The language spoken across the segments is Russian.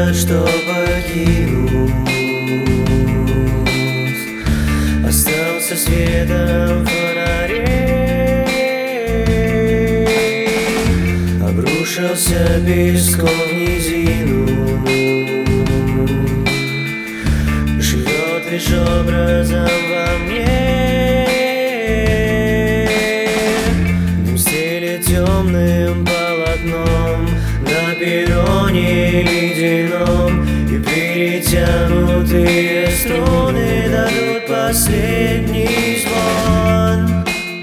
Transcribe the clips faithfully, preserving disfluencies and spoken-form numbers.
город, что покинут, остался светом фонарей, обрушился песком в низину, живет лишь образом во мне. Дым стелет темным полотном на перроне ледяном, и перетянутые струны дадут последний звон.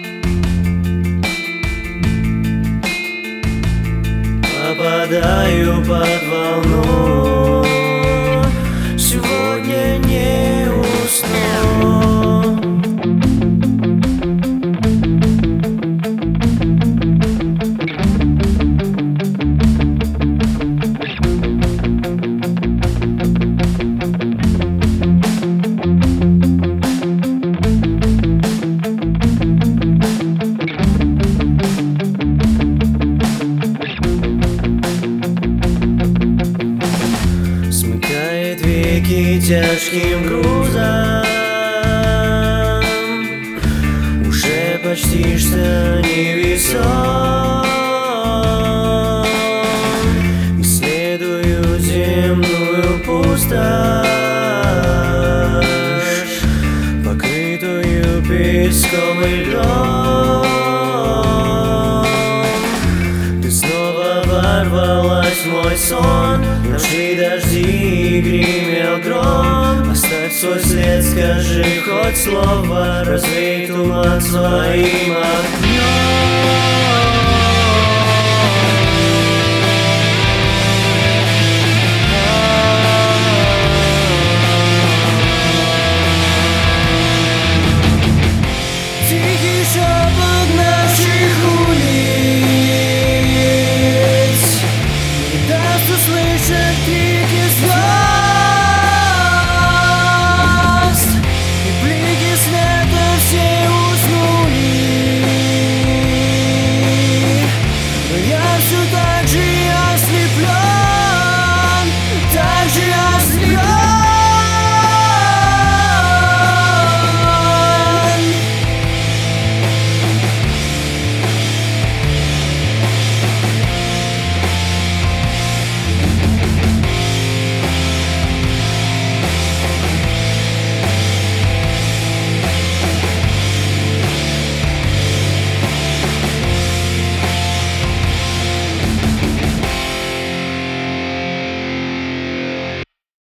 Попадаю под волну, сегодня не усну. Смыкает веки тяжким грузом, уже почти что невесом. Исследую земную пустошь, покрытую песком и льдом. Ты снова ворвалась в мой сон, нашли дожди и гремел гром. Оставь свой след, скажи хоть слово, развей туман своим огнем.